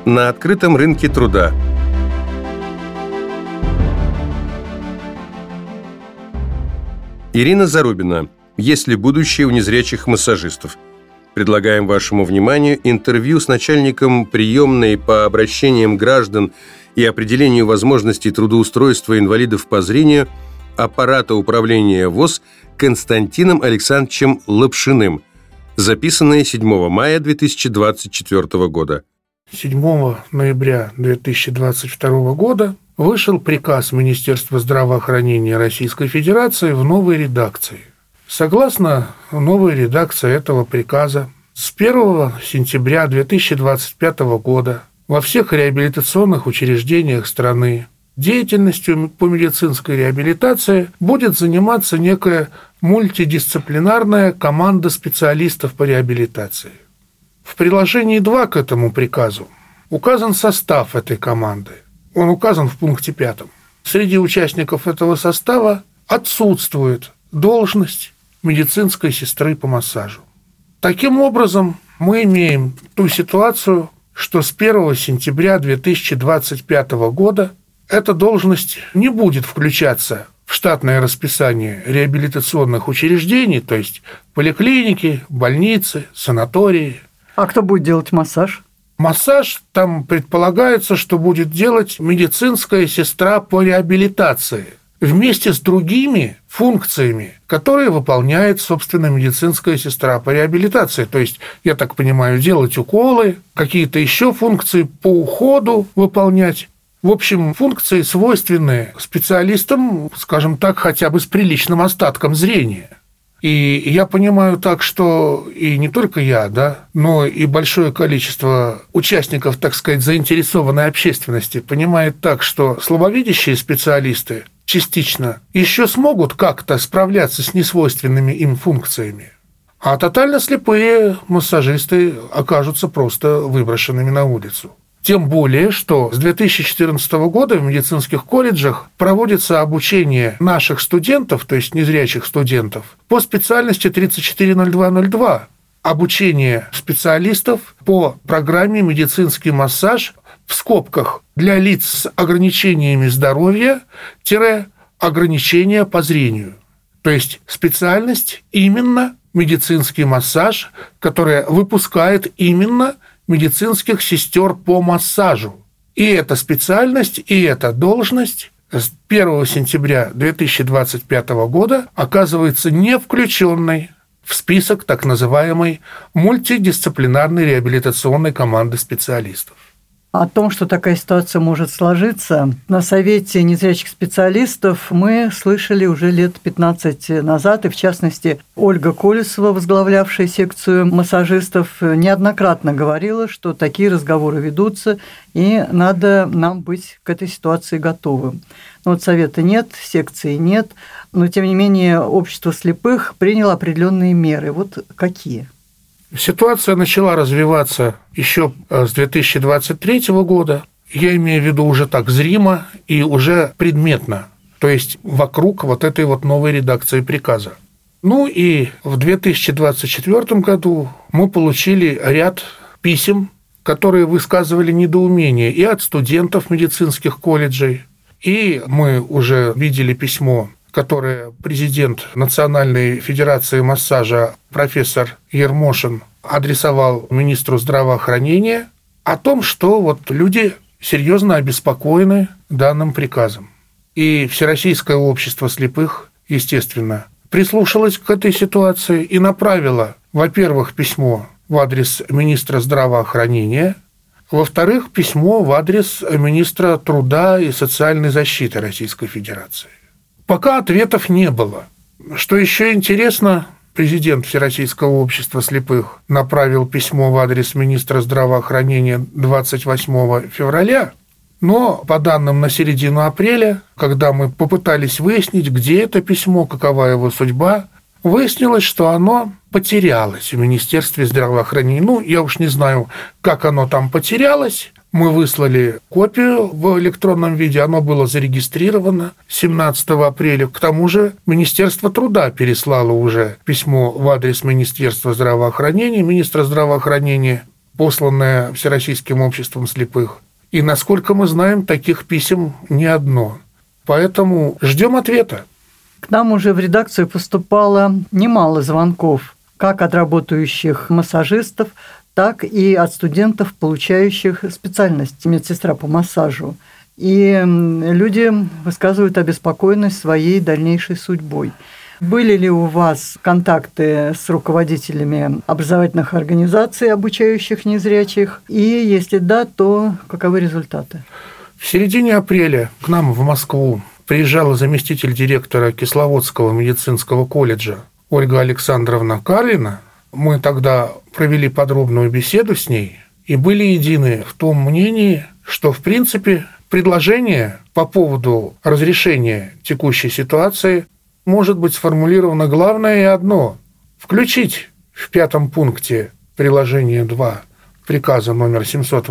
на открытом рынке труда. Ирина Зарубина. Есть ли будущее у незрячих массажистов? Предлагаем вашему вниманию интервью с начальником приемной по обращениям граждан и определению возможностей трудоустройства инвалидов по зрению аппарата управления ВОС Константином Александровичем Лапшиным, записанное 7 мая 2024 года. 7 ноября 2022 года вышел приказ Министерства здравоохранения Российской Федерации в новой редакции. Согласно новой редакции этого приказа, с 1 сентября 2025 года во всех реабилитационных учреждениях страны деятельностью по медицинской реабилитации будет заниматься некая мультидисциплинарная команда специалистов по реабилитации. В приложении 2 к этому приказу указан состав этой команды. Он указан в пункте 5. Среди участников этого состава отсутствует должность медицинской сестры по массажу. Таким образом, мы имеем ту ситуацию, что с 1 сентября 2025 года эта должность не будет включаться в штатное расписание реабилитационных учреждений, то есть поликлиники, больницы, санатории. А кто будет делать массаж? Массаж там предполагается, что будет делать медицинская сестра по реабилитации вместе с другими функциями, которые выполняет, собственно, медицинская сестра по реабилитации. То есть, я так понимаю, делать уколы, какие-то еще функции по уходу выполнять. В общем, функции, свойственные специалистам, скажем так, хотя бы с приличным остатком зрения. И я понимаю так, что и не только я, но и большое количество участников, так сказать, заинтересованной общественности понимает так, что слабовидящие специалисты частично еще смогут как-то справляться с несвойственными им функциями, а тотально слепые массажисты окажутся просто выброшенными на улицу. Тем более, что с 2014 года в медицинских колледжах проводится обучение наших студентов, то есть незрячих студентов, по специальности 340202. Обучение специалистов по программе «Медицинский массаж» в скобках для лиц с ограничениями здоровья – ограничения по зрению. То есть специальность именно медицинский массаж, которая выпускает именно медицинских сестер по массажу. И эта специальность, и эта должность с 1 сентября 2025 года оказывается не включенной в список так называемой мультидисциплинарной реабилитационной команды специалистов. О том, что такая ситуация может сложиться, на Совете незрячих специалистов мы слышали уже лет 15 назад, и в частности Ольга Колесова, возглавлявшая секцию массажистов, неоднократно говорила, что такие разговоры ведутся, и надо нам быть к этой ситуации готовым. Но вот Совета нет, секции нет, но тем не менее общество слепых приняло определенные меры. Вот какие? Ситуация начала развиваться еще с 2023 года. Я имею в виду уже так зримо и уже предметно, то есть вокруг вот этой вот новой редакции приказа. Ну и в 2024 году мы получили ряд писем, которые высказывали недоумение и от студентов медицинских колледжей, и мы уже видели письмо, которое президент Национальной федерации массажа профессор Ермошин адресовал министру здравоохранения о том, что вот люди серьезно обеспокоены данным приказом. И Всероссийское общество слепых, естественно, прислушалось к этой ситуации и направило, во-первых, письмо в адрес министра здравоохранения, во-вторых, письмо в адрес министра труда и социальной защиты Российской Федерации. Пока ответов не было. Что еще интересно, президент Всероссийского общества слепых направил письмо в адрес министра здравоохранения 28 февраля, но по данным на середину апреля, когда мы попытались выяснить, где это письмо, какова его судьба, выяснилось, что оно потерялось в Министерстве здравоохранения. Я уж не знаю, как оно там потерялось. Мы выслали копию в электронном виде, оно было зарегистрировано 17 апреля. К тому же Министерство труда переслало уже письмо в адрес Министерства здравоохранения. Министр здравоохранения посланное Всероссийским обществом слепых. И, насколько мы знаем, таких писем не одно. Поэтому ждем ответа. К нам уже в редакцию поступало немало звонков, как от работающих массажистов, так и от студентов, получающих специальность медсестра по массажу. И люди высказывают обеспокоенность своей дальнейшей судьбой. Были ли у вас контакты с руководителями образовательных организаций, обучающих незрячих? И если да, то каковы результаты? В середине апреля к нам в Москву приезжала заместитель директора Кисловодского медицинского колледжа Ольга Александровна Карлина. Мы тогда провели подробную беседу с ней и были едины в том мнении, что, в принципе, предложение по поводу разрешения текущей ситуации может быть сформулировано главное и одно – включить в 5 пункте приложения 2 приказа номер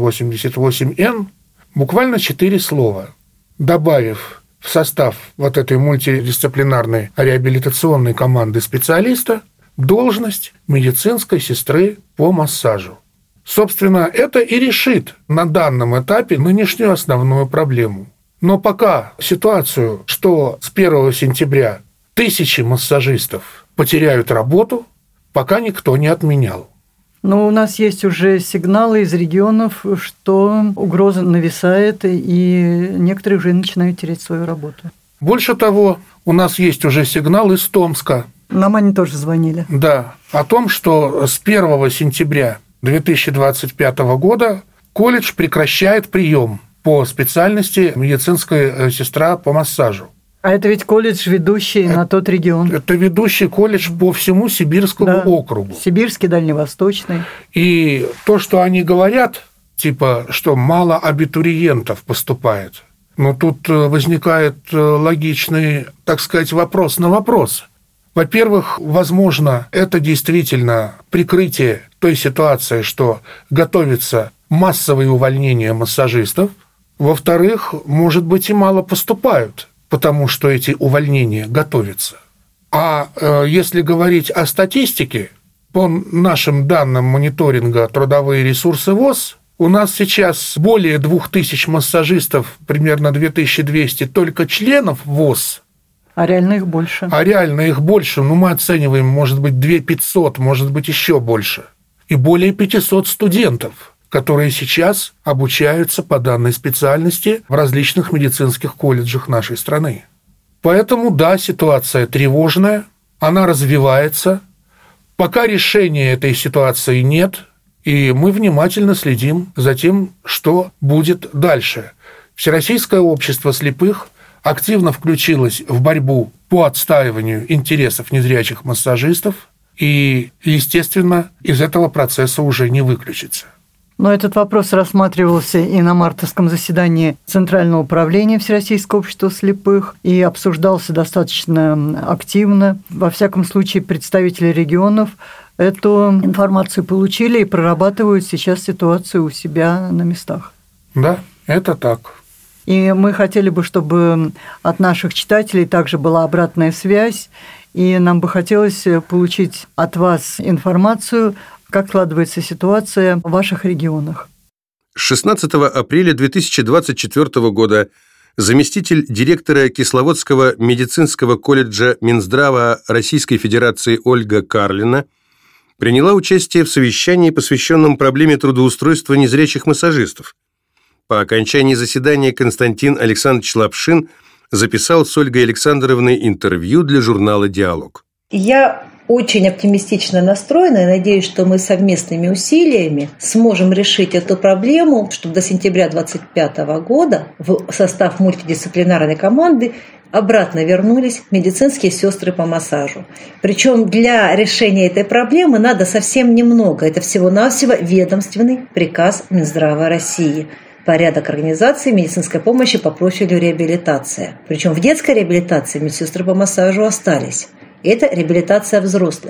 788-Н буквально 4 слова, добавив в состав вот этой мультидисциплинарной реабилитационной команды специалиста должность медицинской сестры по массажу. Собственно, это и решит на данном этапе нынешнюю основную проблему. Но пока ситуацию, что с 1 сентября тысячи массажистов потеряют работу, пока никто не отменял. Но у нас есть уже сигналы из регионов, что угроза нависает, и некоторые уже начинают терять свою работу. Больше того, у нас есть уже сигнал из Томска. Нам они тоже звонили. Да, о том, что с 1 сентября 2025 года колледж прекращает прием по специальности медицинская сестра по массажу. А это ведь колледж, ведущий на тот регион. Это ведущий колледж по всему Сибирскому округу. Сибирский, Дальневосточный. И то, что они говорят, типа, что мало абитуриентов поступает, но тут возникает логичный, так сказать, вопрос на вопрос. Во-первых, возможно, это действительно прикрытие той ситуации, что готовится массовое увольнение массажистов. Во-вторых, может быть, и мало поступают, потому что эти увольнения готовятся. А если говорить о статистике, по нашим данным мониторинга «Трудовые ресурсы ВОС», у нас сейчас более 2000 массажистов, примерно 2200 только членов ВОС. А реально их больше. А реально их больше, мы оцениваем, может быть, 2500, может быть, еще больше. И более 500 студентов, которые сейчас обучаются по данной специальности в различных медицинских колледжах нашей страны. Поэтому, да, ситуация тревожная, она развивается. Пока решения этой ситуации нет, и мы внимательно следим за тем, что будет дальше. Всероссийское общество слепых активно включилось в борьбу по отстаиванию интересов незрячих массажистов, и, естественно, из этого процесса уже не выключится. Но этот вопрос рассматривался и на мартовском заседании Центрального управления Всероссийского общества слепых и обсуждался достаточно активно. Во всяком случае, представители регионов эту информацию получили и прорабатывают сейчас ситуацию у себя на местах. Да, это так. И мы хотели бы, чтобы от наших читателей также была обратная связь, и нам бы хотелось получить от вас информацию, как складывается ситуация в ваших регионах. 16 апреля 2024 года заместитель директора Кисловодского медицинского колледжа Минздрава Российской Федерации Ольга Карлина приняла участие в совещании, посвященном проблеме трудоустройства незрячих массажистов. По окончании заседания Константин Александрович Лапшин записал с Ольгой Александровной интервью для журнала «Диалог». Я очень оптимистично настроена и надеюсь, что мы совместными усилиями сможем решить эту проблему, чтобы до сентября 2025 года в состав мультидисциплинарной команды обратно вернулись медицинские сестры по массажу. Причем для решения этой проблемы надо совсем немного. Это всего-навсего ведомственный приказ Минздрава России. Порядок организации медицинской помощи по профилю реабилитация. Причем в детской реабилитации медсестры по массажу остались. Это реабилитация взрослых.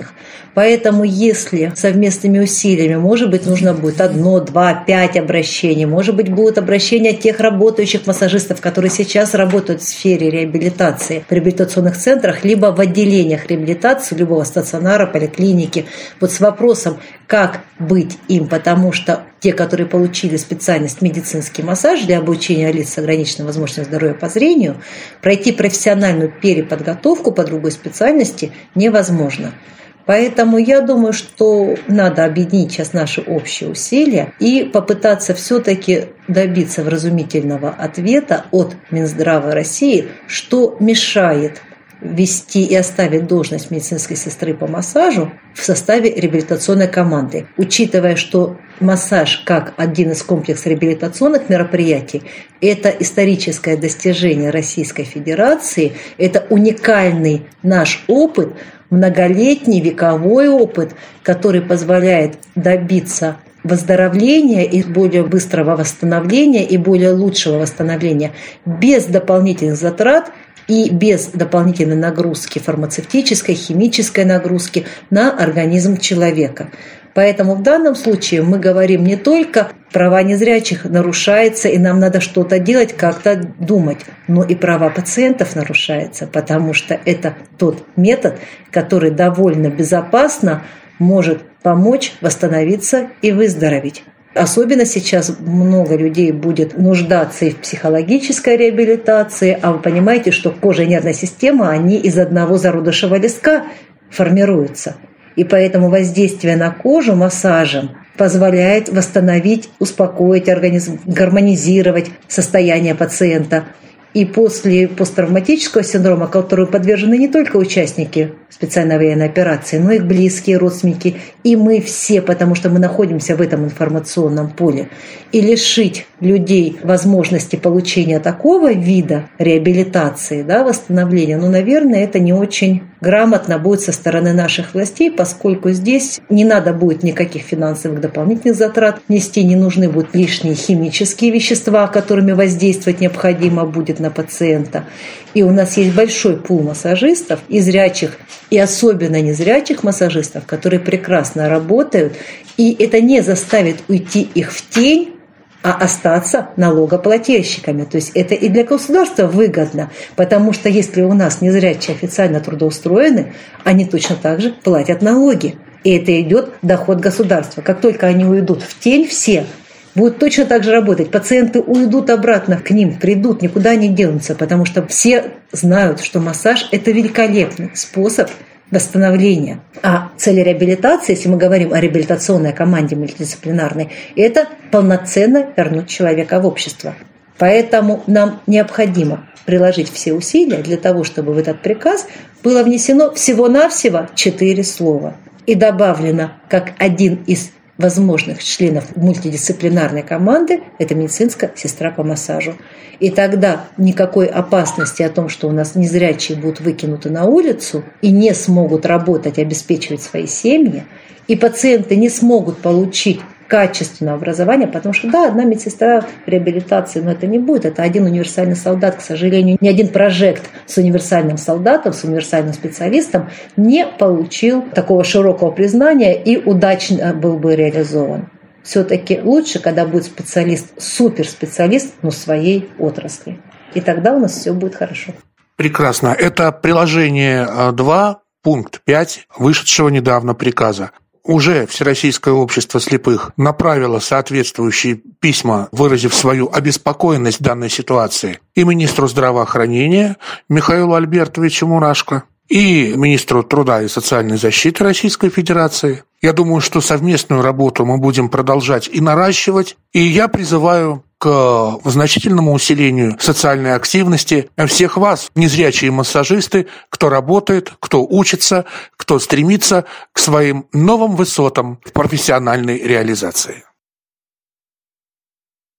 Поэтому если совместными усилиями, может быть, нужно будет 1, 2, 5 обращений, может быть, будут обращения тех работающих массажистов, которые сейчас работают в сфере реабилитации в реабилитационных центрах, либо в отделениях реабилитации любого стационара, поликлиники, вот с вопросом, как быть им, потому что те, которые получили специальность медицинский массаж для обучения лиц с ограниченной возможностью здоровья по зрению, пройти профессиональную переподготовку по другой специальности невозможно. Поэтому я думаю, что надо объединить сейчас наши общие усилия и попытаться все-таки добиться вразумительного ответа от Минздрава России, что мешает вести и оставить должность медицинской сестры по массажу в составе реабилитационной команды, учитывая, что массаж как один из комплексов реабилитационных мероприятий – это историческое достижение Российской Федерации, это уникальный наш опыт, многолетний вековой опыт, который позволяет добиться выздоровления и более быстрого восстановления и более лучшего восстановления без дополнительных затрат и без дополнительной нагрузки фармацевтической, химической нагрузки на организм человека. Поэтому в данном случае мы говорим не только права незрячих нарушаются, и нам надо что-то делать, как-то думать, но и права пациентов нарушаются, потому что это тот метод, который довольно безопасно может помочь восстановиться и выздороветь. Особенно сейчас много людей будет нуждаться и в психологической реабилитации, а вы понимаете, что кожа и нервная система, они из одного зародышевого листка формируются. И поэтому воздействие на кожу массажем позволяет восстановить, успокоить организм, гармонизировать состояние пациента. И после посттравматического синдрома, которому подвержены не только участники специальной военной операции, но и их близкие, родственники, и мы все, потому что мы находимся в этом информационном поле. И лишить людей возможности получения такого вида реабилитации, восстановления, наверное, это не очень грамотно будет со стороны наших властей, поскольку здесь не надо будет никаких финансовых дополнительных затрат нести, не нужны будут лишние химические вещества, которыми воздействовать необходимо будет на пациента. И у нас есть большой пул массажистов, и зрячих, и особенно незрячих массажистов, которые прекрасно работают, и это не заставит уйти их в тень, а остаться налогоплательщиками. То есть это и для государства выгодно, потому что если у нас незрячие официально трудоустроены, они точно так же платят налоги. И это идет доход государства. Как только они уйдут в тень, все будут точно так же работать. Пациенты уйдут обратно к ним, придут, никуда не денутся, потому что все знают, что массаж – это великолепный способ восстановления. А цель реабилитации, если мы говорим о реабилитационной команде мультидисциплинарной, это полноценно вернуть человека в общество. Поэтому нам необходимо приложить все усилия для того, чтобы в этот приказ было внесено всего-навсего 4 слова. И добавлено как один из возможных членов мультидисциплинарной команды – это медицинская сестра по массажу. И тогда никакой опасности о том, что у нас незрячие будут выкинуты на улицу и не смогут работать, обеспечивать свои семьи, и пациенты не смогут получить качественного образования, потому что, одна медсестра в реабилитации, но это не будет, это один универсальный солдат, к сожалению, ни один прожект с универсальным солдатом, с универсальным специалистом не получил такого широкого признания и удачно был бы реализован. Все-таки лучше, когда будет специалист, суперспециалист, но своей отрасли. И тогда у нас все будет хорошо. Прекрасно. Это приложение 2, пункт 5 вышедшего недавно приказа. Уже Всероссийское общество слепых направило соответствующие письма, выразив свою обеспокоенность данной ситуации, и министру здравоохранения Михаилу Альбертовичу Мурашко, и министру труда и социальной защиты Российской Федерации. Я думаю, что совместную работу мы будем продолжать и наращивать, и я призываю к значительному усилению социальной активности всех вас, незрячие массажисты, кто работает, кто учится, кто стремится к своим новым высотам в профессиональной реализации.